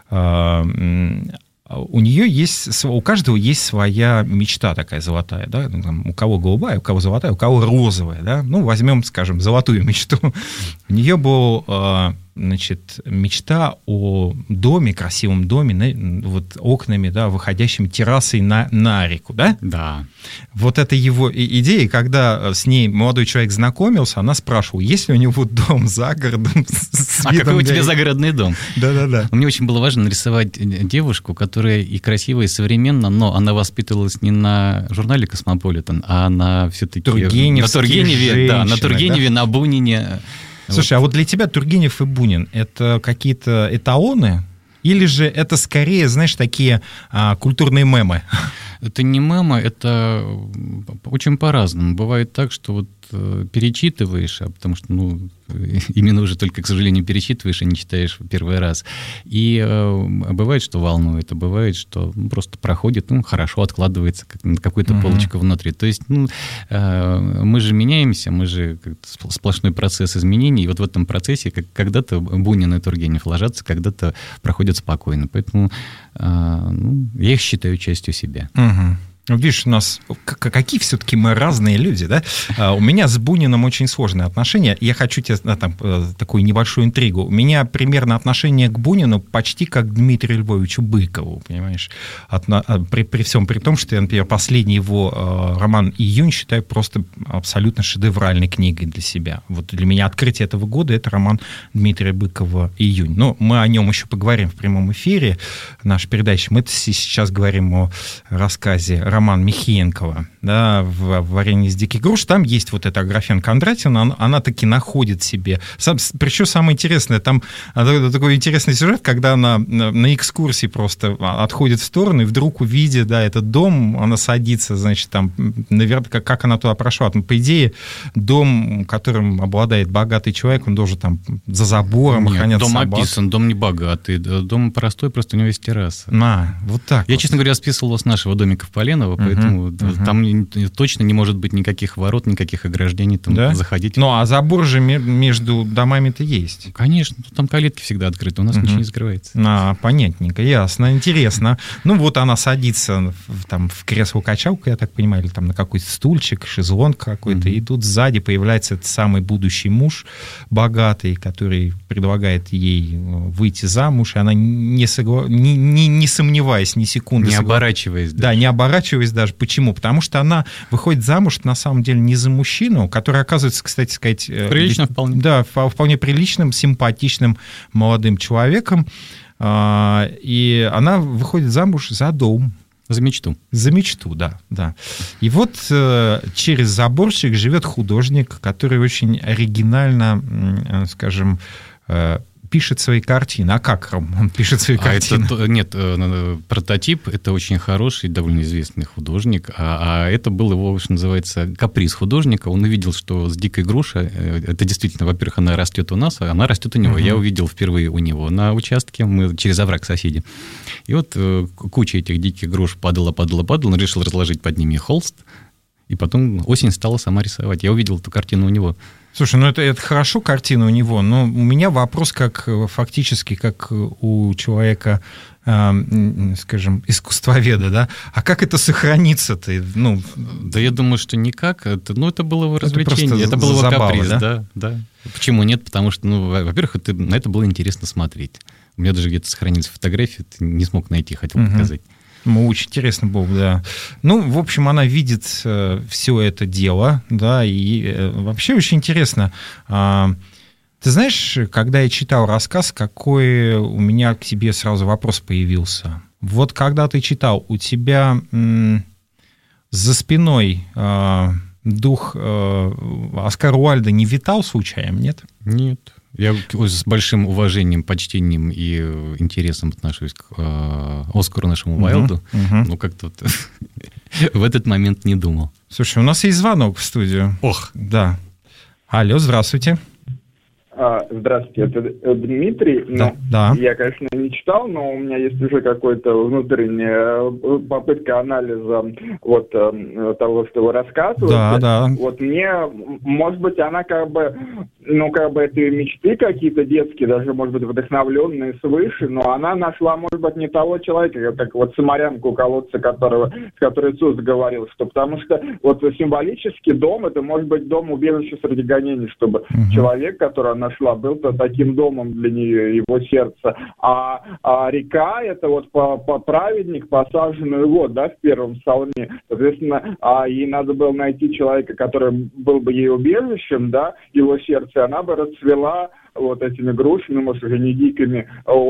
У нее есть, у каждого есть своя мечта такая золотая, да, у кого голубая, у кого золотая, у кого розовая, да, ну, возьмем, скажем, золотую мечту. У нее был, значит, мечта о доме, красивом доме, вот окнами, да, выходящими террасой на реку, да? Да. Вот это его идея, когда с ней молодой человек знакомился, она спрашивала, есть ли у него дом за городом с видом. А какой у тебя загородный дом? Да-да-да. Мне очень было важно нарисовать девушку, которая и красивая, и современна, но она воспитывалась не на журнале «Космополитен», а на все-таки... На Тургеневе, да, на Тургеневе, на Бунине. Слушай, а вот для тебя Тургенев и Бунин — это какие-то эталоны? Или же это скорее, знаешь, такие культурные мемы? Это не мемы, это очень по-разному. Бывает так, что вот перечитываешь, потому что, именно уже только, к сожалению, перечитываешь и не читаешь в первый раз. И бывает, что волнует, а бывает, что просто проходит, хорошо откладывается на какую-то полочку внутри. То есть, мы же меняемся, мы же сплошной процесс изменений, и вот в этом процессе когда-то Бунин и Тургенев ложатся, когда-то проходят спокойно. Поэтому я их считаю частью себя. Видишь, у нас какие все-таки мы разные люди, да? У меня с Буниным очень сложные отношения. Я хочу тебе такую небольшую интригу. У меня примерно отношение к Бунину почти как к Дмитрию Львовичу Быкову, понимаешь? При всем при том, что я, например, последний его роман «Июнь» считаю просто абсолютно шедевральной книгой для себя. Вот для меня открытие этого года — это роман Дмитрия Быкова «Июнь». Но мы о нем еще поговорим в прямом эфире нашей передачи. Мы сейчас говорим о рассказе роман Михеенкова, да, в «Варенье из диких груш». Там есть вот эта Аграфена Кондратьевна, она таки находит себе. Причем самое интересное, там такой интересный сюжет, когда она на экскурсии просто отходит в сторону, и вдруг, увидя, да, этот дом, она садится, значит, там, наверное, как она туда прошла. По идее, дом, которым обладает богатый человек, он должен там за забором охранять собак. Дом описан, дом не богатый, дом простой, просто у него есть терраса. Вот так. Я, честно говоря, списывал его с нашего домика в Поленово, поэтому там точно не может быть никаких ворот, никаких ограждений, там заходить. Ну, а забор же между домами-то есть. Конечно, там калитки всегда открыты, у нас ничего не закрывается. Понятненько, ясно, интересно. Ну, вот она садится в кресло-качалку, я так понимаю, или там на какой-то стульчик, шезлонг какой-то, и тут сзади появляется этот самый будущий муж, богатый, который предлагает ей выйти замуж, и она не сомневаясь ни секунды. Не оборачиваясь. Да, не оборачиваясь даже. Почему? Потому что она выходит замуж, на самом деле, не за мужчину, который оказывается, кстати сказать... Прилично вполне. Да, вполне приличным, симпатичным молодым человеком. И она выходит замуж за дом. За мечту. За мечту, да. И вот через заборчик живет художник, который очень оригинально, скажем, пишет свои картины. А как он пишет свои картины? Прототип — это очень хороший, довольно известный художник, а это был его, что называется, каприз художника. Он увидел, что с дикой грушей, это действительно, во-первых, она растет у нас, а она растет у него. Я увидел впервые у него на участке, мы через овраг соседи. И вот куча этих диких груш падала, он решил разложить под ними холст, и потом осень стала сама рисовать. Я увидел эту картину у него. Слушай, это хорошо, картина у него, но у меня вопрос фактически как у человека, скажем, искусствоведа, да? А как это сохранится-то? Да я думаю, что никак. Это было его развлечение, это был его каприз. Да. Почему нет? Потому что, во-первых, на это было интересно смотреть. У меня даже где-то сохранились фотографии, не смог найти, хотел показать. Очень интересно было, да. В общем, она видит все это дело, да, и вообще очень интересно. Ты знаешь, когда я читал рассказ, какой у меня к тебе сразу вопрос появился. Вот когда ты читал, у тебя за спиной дух Оскара Уайльда не витал случаем, нет? Нет. Я с большим уважением, почтением и интересом отношусь к Оскару нашему Уайльду, но как-то в этот момент не думал. Слушай, у нас есть звонок в студию. Ох. Да. Алло, здравствуйте. Здравствуйте, это Дмитрий. Да. Я, конечно, не читал, но у меня есть уже какая-то внутренняя попытка анализа того, что вы рассказываете. Да. Вот мне, может быть, она это мечты какие-то детские, даже, может быть, вдохновленные свыше, но она нашла, может быть, не того человека, как самарянку у колодца, с которой Иисус говорил, что потому что символически дом, это может быть дом-убежище среди гонений, чтобы человек, который она нашла, был таким домом для нее, его сердце. А река — это праведник, посаженный в первом псалме. Соответственно, ей надо было найти человека, который был бы ей убежищем, да, его сердце, она бы расцвела этими грушами, может, уже не дикими,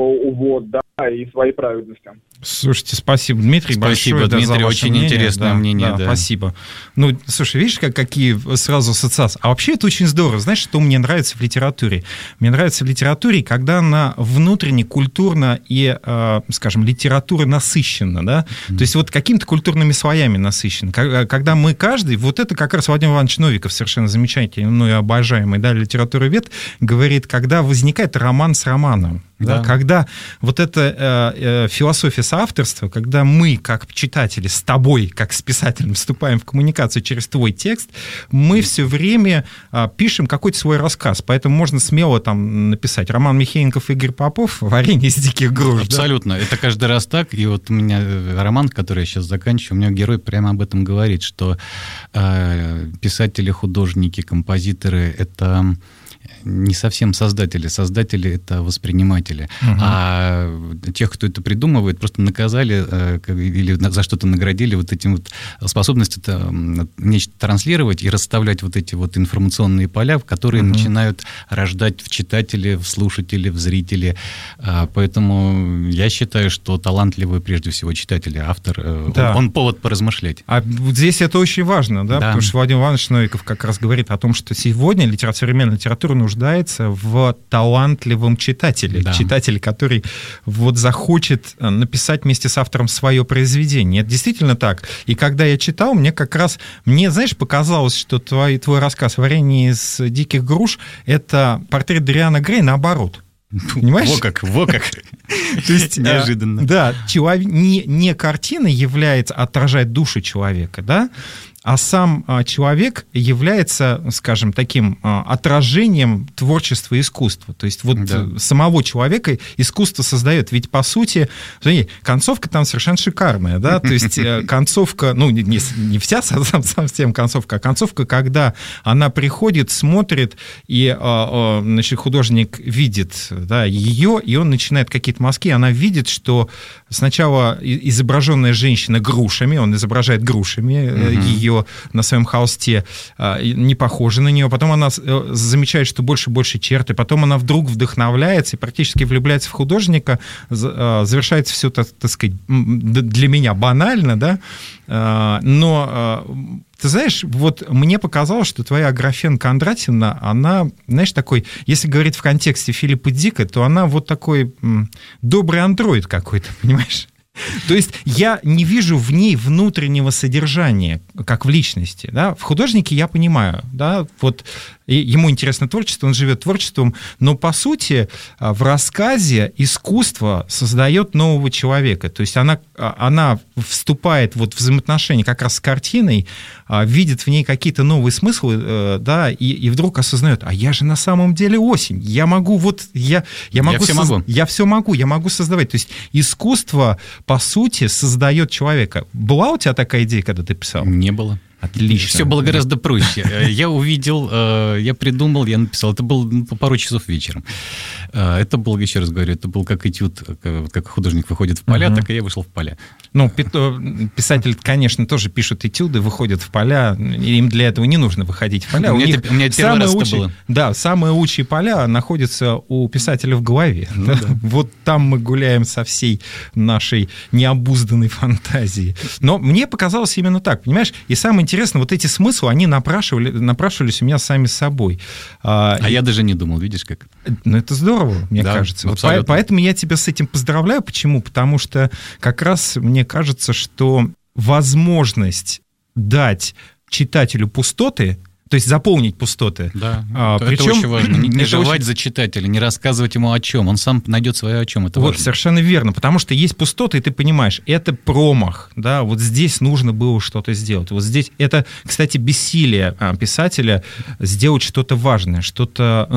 и своей праведностью. Слушайте, спасибо, Дмитрий, спасибо, большое. Дмитрий, за очень мнение. интересное мнение. Да, спасибо. Слушай, видишь, какие сразу ассоциации? А вообще это очень здорово. Знаешь, что мне нравится в литературе? Мне нравится в литературе, когда она внутренне, культурно и, скажем, литература насыщена, да? То есть какими-то культурными слоями насыщена. Когда мы это как раз Владимир Иванович Новиков, совершенно замечательный, обожаемый, да, литературовед, говорит, когда возникает роман с романом. Да. Когда вот эта философия соавторства, когда мы, как читатели, с тобой, как с писателем, вступаем в коммуникацию через твой текст, мы все время пишем какой-то свой рассказ. Поэтому можно смело там написать Роман Михеенков, Игорь Попов, «Варенье из диких груш». Абсолютно. Да? Это каждый раз так. И вот у меня роман, который я сейчас заканчиваю, у меня герой прямо об этом говорит, что писатели, художники, композиторы — это не совсем создатели. Создатели — это восприниматели. А тех, кто это придумывает, просто наказали или за что-то наградили вот этим вот способностью нечто транслировать и расставлять вот эти вот информационные поля, которые начинают рождать в читателе, в слушателе, в зрителе. Поэтому я считаю, что талантливый прежде всего читатель, автор, он повод поразмышлять. А здесь это очень важно, да? Потому что Владимир Иванович Новиков как раз говорит о том, что сегодня современная литература нуждается в талантливом читателе. Да. Читатель, который вот захочет написать вместе с автором свое произведение. Это действительно так. И когда я читал, мне, знаешь, показалось, что твой рассказ «Варенье из диких груш» — это портрет Дориана Грея наоборот. Понимаешь? Во как. То есть, неожиданно. Да, не картина отражает душу человека, да, а сам человек является, скажем, таким отражением творчества и искусства. То есть вот самого человека искусство создает. Ведь, по сути, концовка там совершенно шикарная, да, то есть концовка, не вся совсем концовка, а концовка, когда она приходит, смотрит, и, значит, художник видит, да, ее, и он начинает какие-то мазки, она видит, что сначала изображенная женщина грушами, он изображает грушами ее на своем холсте, не похожа на нее, потом она замечает, что больше и больше черт, и потом она вдруг вдохновляется и практически влюбляется в художника, завершается все, так сказать, для меня банально, да, но... Ты знаешь, вот мне показалось, что твоя Аграфена-Кондратьевна, она, знаешь, такой, если говорить в контексте Филиппа Дика, то она вот такой добрый андроид какой-то, понимаешь? То есть я не вижу в ней внутреннего содержания, как в личности. Да? В художнике я понимаю, да, вот ему интересно творчество, он живет творчеством, но, по сути, в рассказе искусство создает нового человека. То есть она вступает вот в взаимоотношения как раз с картиной, видит в ней какие-то новые смыслы, да, и вдруг осознает, а я же на самом деле осень, я могу я все могу, я могу создавать. То есть искусство, по сути, создает человека. Была у тебя такая идея, когда ты писал? Не было. Отлично. Все было гораздо проще. Я увидел, я придумал, я написал. Это было по пару часов вечером. Это был, еще раз говорю, это был как этюд, как художник выходит в поля, так и я вышел в поля. Ну, писатели, конечно, тоже пишут этюды, выходят в поля. Им для этого не нужно выходить в поля. У меня первый раз это было. Да, самые лучшие поля находятся у писателя в голове. Ну, да. Вот там мы гуляем со всей нашей необузданной фантазией. Но мне показалось именно так, понимаешь? И самое интересное, вот эти смыслы, они напрашивались у меня сами собой. Я даже не думал, видишь как? Ну, это здорово, мне кажется. Вот поэтому я тебя с этим поздравляю. Почему? Потому что как раз мне кажется, что возможность дать читателю пустоты, то есть заполнить пустоты. Да, причем, это очень важно. Не желать за читателя, не рассказывать ему о чем. Он сам найдет свое о чем. Это вот, важно. Совершенно верно. Потому что есть пустоты, и ты понимаешь, это промах. Да? Вот здесь нужно было что-то сделать. Вот здесь это, кстати, бессилие писателя сделать что-то важное, что-то,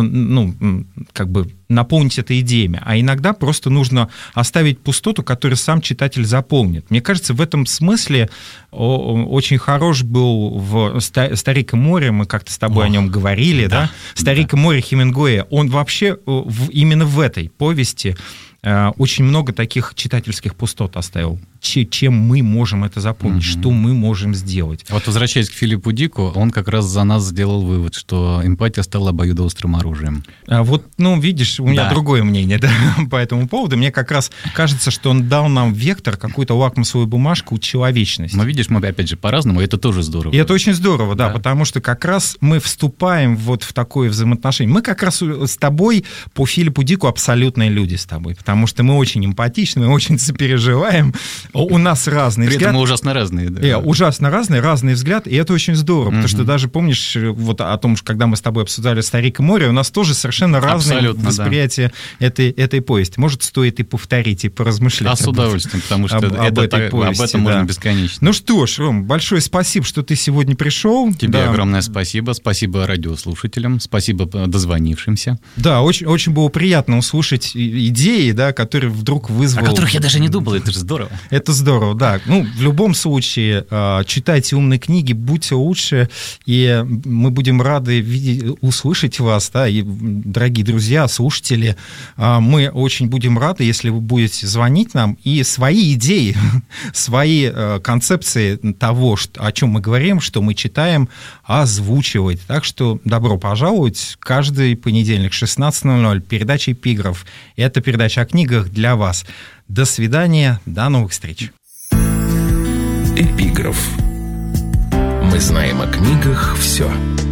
как бы наполнить это идеями. А иногда просто нужно оставить пустоту, которую сам читатель заполнит. Мне кажется, в этом смысле очень хорош был в «Старик и море», мы как-то с тобой о нем говорили, да? «Старик и море» Хемингуэя, он вообще именно в этой повести очень много таких читательских пустот оставил. Чем мы можем это заполнить, что мы можем сделать. Вот возвращаясь к Филиппу Дику, он как раз за нас сделал вывод, что эмпатия стала обоюдоострым оружием. Вот, видишь, у меня другое мнение, да, по этому поводу. Мне как раз кажется, что он дал нам вектор, какую-то лакмусовую бумажку человечности. Но видишь, мы опять же по-разному, и это тоже здорово. И это очень здорово, да, потому что как раз мы вступаем вот в такое взаимоотношение. Мы как раз с тобой по Филиппу Дику абсолютные люди с тобой, потому что мы очень эмпатичны, мы очень сопереживаем. У нас разный взгляд. При этом мы ужасно разные. Да. Ужасно разный взгляд, и это очень здорово, потому что даже помнишь вот о том, что когда мы с тобой обсуждали «Старик и море», у нас тоже совершенно разное восприятие этой повести. Может, стоит и повторить, и поразмышлять. С удовольствием, потому что об этом можно бесконечно. Ну что ж, Ром, большое спасибо, что ты сегодня пришел. Тебе огромное спасибо. Спасибо радиослушателям, спасибо дозвонившимся. Да, очень, очень было приятно услышать идеи, да, которые вдруг вызвали... О которых я даже не думал, это же здорово. Это здорово, да. Ну, в любом случае, читайте умные книги, будьте лучше, и мы будем рады услышать вас, да, и, дорогие друзья, слушатели, мы очень будем рады, если вы будете звонить нам и свои идеи, свои концепции того, о чем мы говорим, что мы читаем, озвучивать. Так что добро пожаловать. Каждый понедельник 16:00 передача «Эпиграф». Это передача о книгах для вас. До свидания, до новых встреч. Эпиграф. Мы знаем о книгах все.